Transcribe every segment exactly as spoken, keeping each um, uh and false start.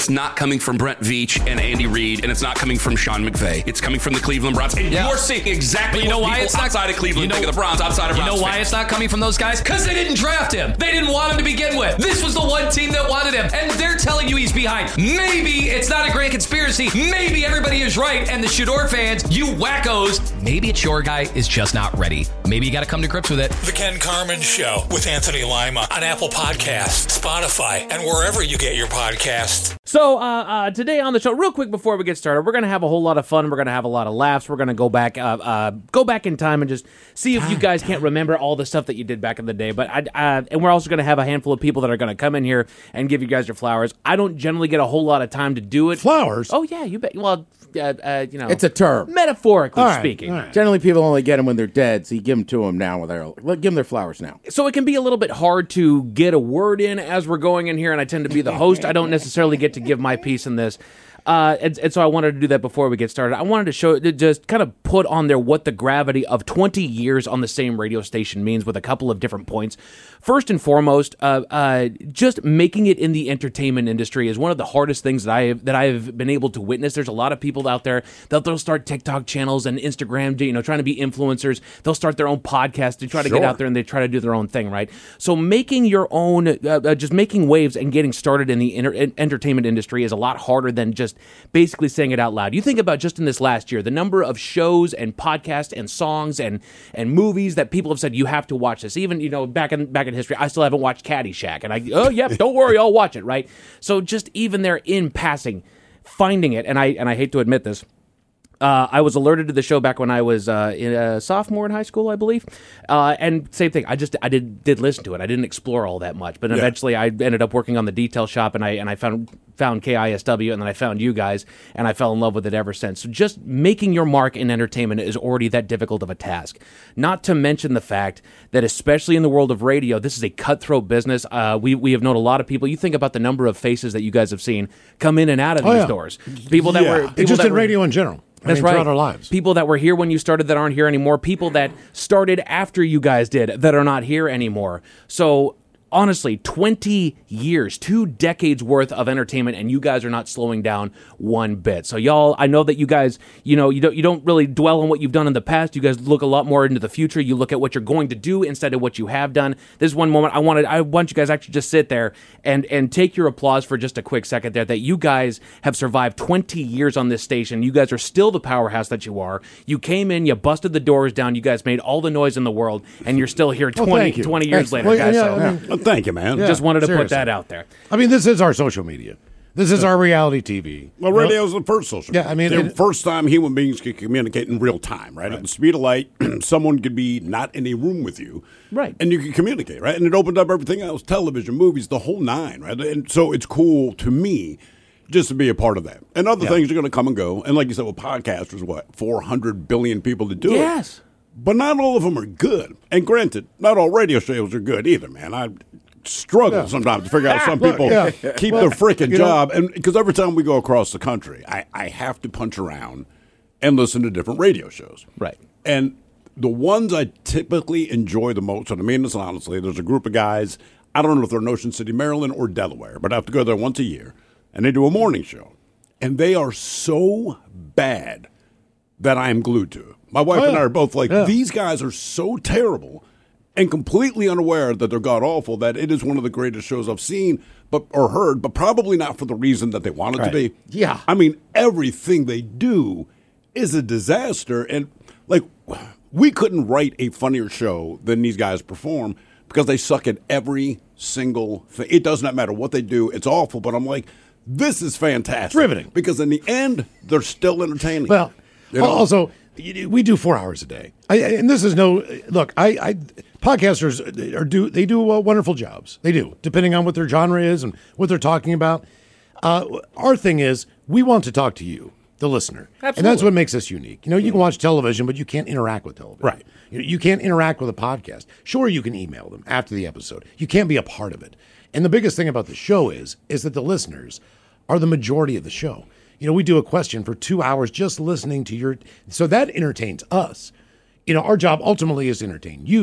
it's not coming from Brent Veach and Andy Reid, and it's not coming from Sean McVay. It's coming from the Cleveland Browns. And yeah. you're seeing exactly but you know what why people it's not, outside of Cleveland you know, think of the Browns, outside of Browns You know why fans. it's not coming from those guys? Because they didn't draft him. They didn't want him to begin with. This was the one team that wanted him, and they're telling you he's behind. Maybe it's not a grand conspiracy. Maybe everybody is right, and the Shador fans, you wackos, maybe it's your guy is just not ready. Maybe you got to come to grips with it. The Ken Carman Show with Anthony Lima on Apple Podcasts, Spotify, and wherever you get your podcasts. So uh, uh, today on the show, real quick before we get started, we're going to have a whole lot of fun. We're going to have a lot of laughs. We're going to go back, uh, uh, go back in time and just see if you guys can't remember all the stuff that you did back in the day. But I, uh, and we're also going to have a handful of people that are going to come in here and give you guys your flowers. I don't generally get a whole lot of time to do it. Flowers? Oh yeah, you bet. Well, uh, uh, you know, it's a term, metaphorically all right, speaking. All right. Generally, people only get them when they're dead, so you give them to them now. When they're give them their flowers now. So it can be a little bit hard to get a word in as we're going in here, and I tend to be the host. I don't necessarily get to give my piece in this. Uh, and, and so I wanted to do that before we get started. I wanted to show, to just kind of put on there what the gravity of twenty years on the same radio station means with a couple of different points. First and foremost, uh, uh, just making it in the entertainment industry is one of the hardest things that I have, that I have been able to witness. There's a lot of people out there that they'll start TikTok channels and Instagram, you know, trying to be influencers. They'll start their own podcast to try to sure. get out there and they try to do their own thing, right? So making your own, uh, uh, just making waves and getting started in the inter- entertainment industry is a lot harder than just basically saying it out loud. You think about just in this last year, the number of shows and podcasts and songs and and movies that people have said you have to watch this. Even, you know, back in back in history, I still haven't watched Caddyshack, and I oh yep, don't worry, I'll watch it, right? So just even there in passing, finding it, and I and I hate to admit this. Uh, I was alerted to the show back when I was uh, in a sophomore in high school, I believe, uh, and same thing. I just I did did listen to it. I didn't explore all that much, but yeah. eventually I ended up working on the detail shop, and I and I found found K I S W, and then I found you guys, and I fell in love with it ever since. So just making your mark in entertainment is already that difficult of a task. Not to mention the fact that, especially in the world of radio, this is a cutthroat business. Uh, we we have known a lot of people. You think about the number of faces that you guys have seen come in and out of oh, these yeah. doors. People that yeah. were people just that in were, radio in general. I That's mean, right. Throughout our lives. People that were here when you started that aren't here anymore. People that started after you guys did that are not here anymore. So honestly, twenty years, two decades worth of entertainment, and you guys are not slowing down one bit. So y'all, I know that you guys, you know, you don't you don't really dwell on what you've done in the past. You guys look a lot more into the future. You look at what you're going to do instead of what you have done. This is one moment I wanted I want you guys actually just sit there and and take your applause for just a quick second there, that you guys have survived twenty years on this station. You guys are still the powerhouse that you are. You came in, you busted the doors down, you guys made all the noise in the world, and you're still here well, twenty, twenty years Excellent. later, well, guys. yeah, so, I mean, well, thank you, man. Yeah, just wanted to seriously. put that out there. I mean, this is our social media. This is our reality T V. Well, radio is the first social media. Yeah, I mean, the it, first time human beings could communicate in real time, right? right. At the speed of light, someone could be not in a room with you, right? And you could communicate, right? And it opened up everything else: television, movies, the whole nine, right? And so it's cool to me just to be a part of that. And other yeah. things are going to come and go. And like you said, with podcasters, what four hundred billion people to do yes. it. Yes, but not all of them are good. And granted, not all radio shows are good either, man. I struggle yeah. sometimes to figure out some people yeah. keep well, their freaking know, job. And because every time we go across the country, I, I have to punch around and listen to different radio shows. Right. And the ones I typically enjoy the most, and I mean this honestly, there's a group of guys, I don't know if they're in Ocean City, Maryland, or Delaware, but I have to go there once a year, and they do a morning show. And they are so bad that I am glued to it. My wife oh, yeah. and I are both like, yeah. these guys are so terrible and completely unaware that they're god-awful, that it is one of the greatest shows I've seen but or heard, but probably not for the reason that they want it right. to be. Yeah. I mean, everything they do is a disaster. And, like, we couldn't write a funnier show than these guys perform because they suck at every single thing. It does not matter what they do. It's awful, but I'm like, this is fantastic. It's riveting. Because in the end, they're still entertaining. Well, you know? also, we do four hours a day. I, and this is no, look, I, I podcasters are do, they do uh, wonderful jobs. They do, depending on what their genre is and what they're talking about. Uh, our thing is, we want to talk to you, the listener. Absolutely. And that's what makes us unique. You know, you can watch television, but you can't interact with television. Right. You, you can't interact with a podcast. Sure, you can email them after the episode. You can't be a part of it. And the biggest thing about the show is, is that the listeners are the majority of the show. You know, we do a question for two hours just listening to your, so that entertains us. You know, our job ultimately is to entertain you,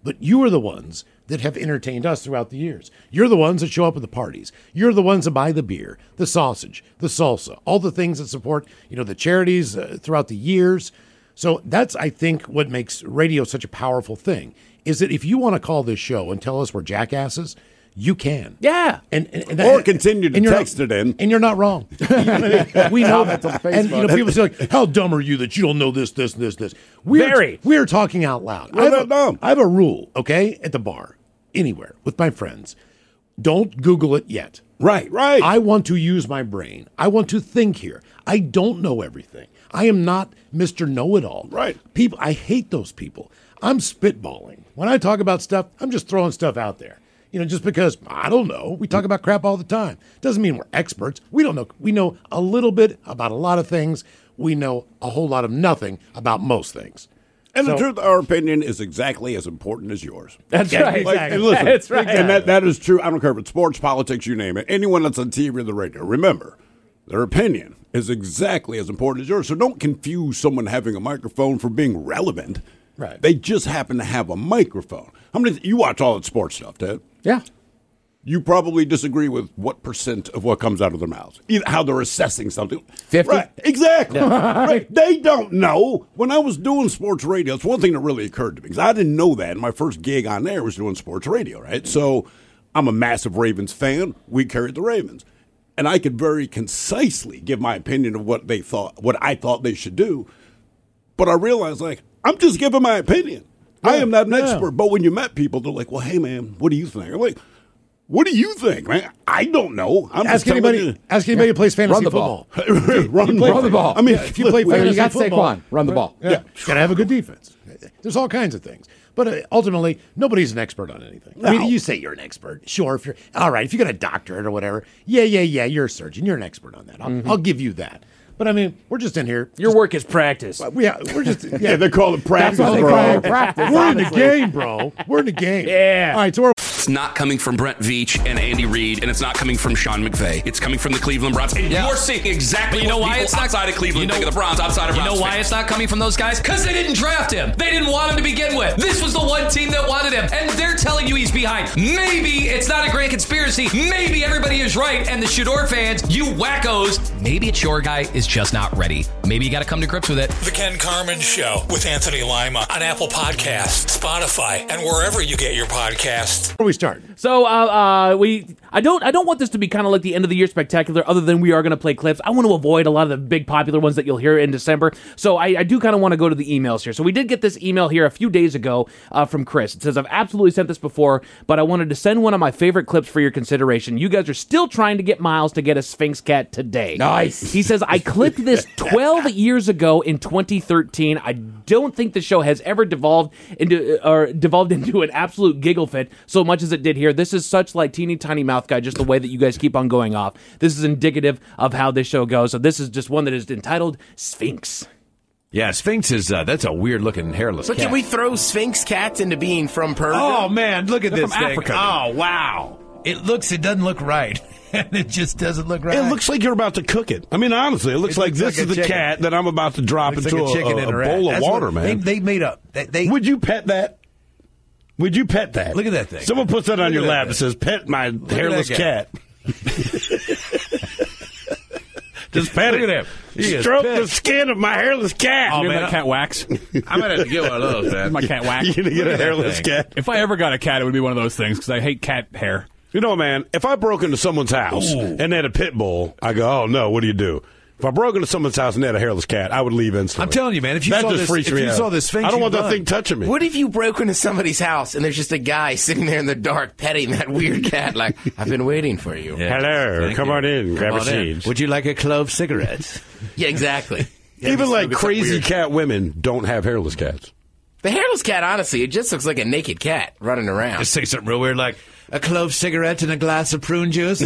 But you are the ones that have entertained us throughout the years. You're the ones that show up at the parties. You're the ones that buy the beer, the sausage, the salsa, all the things that support, you know, the charities uh, throughout the years. So that's, I think, what makes radio such a powerful thing, is that if you want to call this show and tell us we're jackasses, you can. Yeah. And, and, and that, or continue to text not, it in. And you're not wrong. We know that. And you know, people say, like, how dumb are you that you don't know this, this, this, this? We're, Very. We're talking out loud. We're I, have not a, dumb. I have a rule, okay, at the bar, anywhere, with my friends. Don't Google it yet. Right, right. I want to use my brain. I want to think here. I don't know everything. I am not Mister Know-It-All. Right. People, I hate those people. I'm spitballing. When I talk about stuff, I'm just throwing stuff out there. You know, just because, I don't know, we talk about crap all the time. Doesn't mean we're experts. We don't know. We know a little bit about a lot of things. We know a whole lot of nothing about most things. And So- the truth, our opinion is exactly as important as yours. That's Yeah, right. exactly. Like, and listen, That's right. and that, that is true. I don't care if it's sports, politics, you name it. Anyone that's on T V or the radio, remember, their opinion is exactly as important as yours. So don't confuse someone having a microphone for being relevant. Right. They just happen to have a microphone. How many? You watch all that sports stuff, Ted. Yeah. You probably disagree with what percent of what comes out of their mouths, either how they're assessing something. fifty? Right, exactly. Right. They don't know. When I was doing sports radio, it's one thing that really occurred to me, because I didn't know that. My first gig on air was doing sports radio, right? So I'm a massive Ravens fan. We carried the Ravens. And I could very concisely give my opinion of what they thought, what I thought they should do. But I realized, like, I'm just giving my opinion. I am not an yeah. expert. But when you met people, they're like, well, hey, man, what do you think? I'm like, what do you think, man? I don't know. I'm Ask just telling anybody. you. Ask anybody who plays fantasy Run the football. ball. run, play- run the ball. I mean, Yeah, if you play Well, fantasy you got football, Saquon. Run the ball. Yeah, you got to have a good defense. There's all kinds of things. But uh, ultimately, nobody's an expert on anything. I mean, No. you say you're an expert. Sure, if you're all right, if you got a doctorate or whatever, yeah, yeah, yeah, you're a surgeon. You're an expert on that. I'll, Mm-hmm. I'll give you that. But I mean, we're just in here. Your work is practice. Just, yeah, we're just yeah. Yeah, they call it practice, That's all they bro. call it, practice. We're in the game, bro. We're in the game. Yeah. All right, so we're. It's not coming from Brent Veach and Andy Reid, and it's not coming from Sean McVay. It's coming from the Cleveland Browns. And Yeah. you're seeing exactly But you know what why people it's not outside of Cleveland you know, think of the Browns, outside of You Browns know why fans. it's not coming from those guys? Because they didn't draft him. They didn't want him to begin with. This was the one team that wanted him, and they're telling you he's behind. Maybe it's not a grand conspiracy. Maybe everybody is right, and the Shador fans, you wackos, maybe it's your guy is just not ready. Maybe you got to come to grips with it. The Ken Carmen Show with Anthony Lima on Apple Podcasts, Spotify, and wherever you get your podcasts. Where we start? So uh, uh, we, I don't, I don't want this to be kind of like the end of the year spectacular. Other than we are going to play clips, I want to avoid a lot of the big popular ones that you'll hear in December. So I, I do kind of want to go to the emails here. So we did get this email here a few days ago uh, from Chris. It says, I've absolutely sent this before, but I wanted to send one of my favorite clips for your consideration. You guys are still trying to get Miles to get a Sphinx cat today. Nice. He says, I clipped this twelve years ago in twenty thirteen. I don't think the show has ever devolved into or devolved into an absolute giggle fit so much as it did here. This is such like teeny tiny mouth guy, just the way that you guys keep on going off. This is indicative of how this show goes. So this is just one that is entitled Sphinx. Yeah, Sphinx is, uh, that's a weird looking hairless But cat. can we throw Sphinx cats into being from Persia? Oh, man, look at They're this from thing. Africa. Oh, wow. It looks, it doesn't look right. It just doesn't look right. It looks like you're about to cook it. I mean, honestly, it looks It like looks this like is a the chicken. cat that I'm about to drop Looks into like a chicken a, and a a rat. bowl of That's water, what- man. They, they made up. They, they, Would you pet that? Would you pet that? Look at that thing. Someone puts that on Look your at that lap thing. and says, "Pet my at hairless that cat." Just pet Look it. at him. He is Stroke the pissed. skin of my hairless cat. Oh, You man, know, that cat wax. I'm going to get one of those, man. My cat wax. you gonna get Look a at that hairless thing. cat? If I ever got a cat, it would be one of those things because I hate cat hair. You know, man, if I broke into someone's house Ooh. and they had a pit bull, I go, "Oh no, what do you do?" If I broke into someone's house and they had a hairless cat, I would leave instantly. I'm telling you, man, if you that saw just this- freaks if me you out. saw this Sphinx, I don't want you'd that run. thing touching me. What if you broke into somebody's house and there's just a guy sitting there in the dark petting that weird cat like, I've been waiting for you? Yeah. Hello, Thank come you. on in, grab Come a on in. seat. Would you like a clove cigarette? Yeah, exactly. Yeah, Even just like look at some crazy weird- cat women don't have hairless cats. The hairless cat, honestly, it just looks like a naked cat running around. Just say something real weird like, a clove cigarette and a glass of prune juice?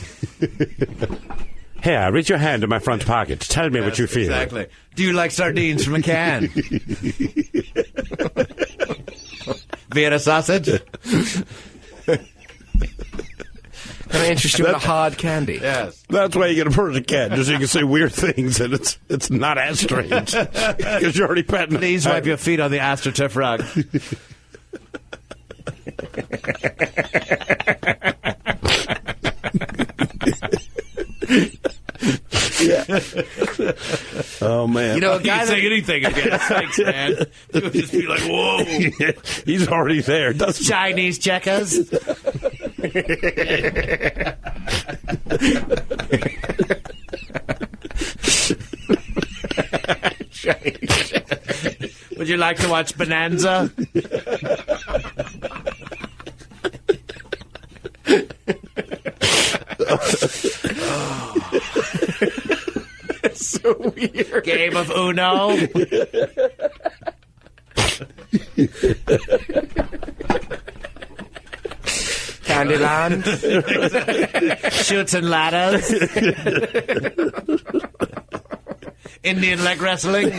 Here, reach your hand in my front pocket. Tell me what you feel. Exactly. Do you like sardines from a can? Vienna sausage? Can I interest you in a hard candy? Yes. That's why you get a Persian cat, just so you can say weird things, and it's it's not as strange because you're already petting. Please wipe your feet on the AstroTurf rug. Oh man! You know, a You guy can that, say anything against Sphinx, man. You would just be like, whoa. He's already there. Doesn't Chinese checkers. Would you like to watch Bonanza? It's so weird. Game of Uno. Candyland. Shoots and ladders. Indian leg wrestling.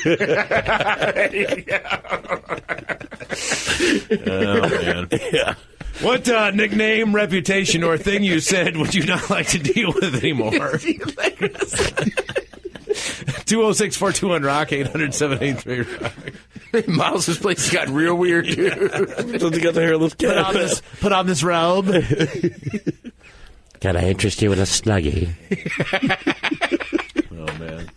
Oh, man. Yeah. What uh, nickname, reputation, or thing you said would you not like to deal with anymore? two oh six, four two one, rock, eight hundred, seven eight three, rock. Miles' place got real weird, dude. he got the hairless cat? Put on this, put on this robe. Can I interest you in a Snuggie? Oh, man.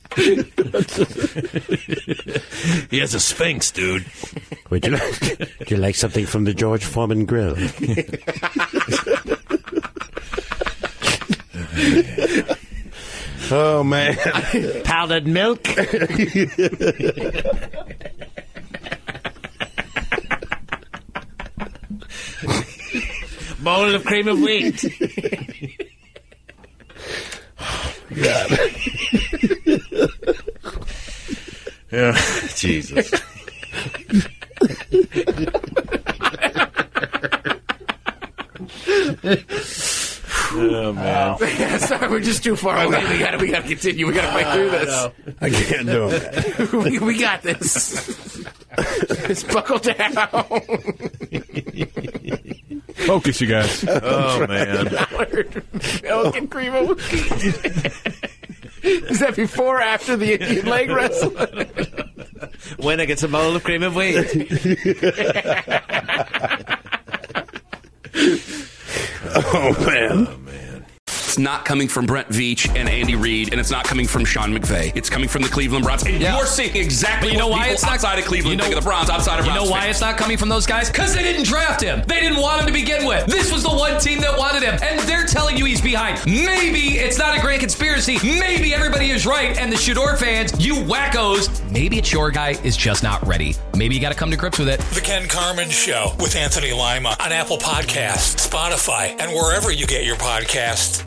He has a Sphinx, dude. Would you like, would you like something from the George Foreman grill? Oh man! Powdered milk. Bowl of cream of wheat. God. Yeah, Jesus. Oh man! Uh, sorry, we're just too far away. We got to, we got to continue. We got to fight through this. I can't do it. we, we got this. Just buckle down. Focus, you guys. Oh man! Milk and cream of wheat. Is that before or after the Indian leg wrestling? When I get some bowl of cream of wheat. Oh man! Oh man! It's not coming from Brent Veach and Andy Reid, and it's not coming from Sean McVay. It's coming from the Cleveland Browns. And Yeah. you're seeing exactly But you know what why people it's not- outside of Cleveland you know- think of the Browns, outside of You Browns know why fans. it's not coming from those guys? Because they didn't draft him. They didn't want him to begin with. This was the one team that wanted him, and they're telling you he's behind. Maybe it's not a grand conspiracy. Maybe everybody is right, and the Shador fans, you wackos, maybe it's your guy is just not ready. Maybe you got to come to grips with it. The Ken Carmen Show with Anthony Lima on Apple Podcasts, Spotify, and wherever you get your podcasts.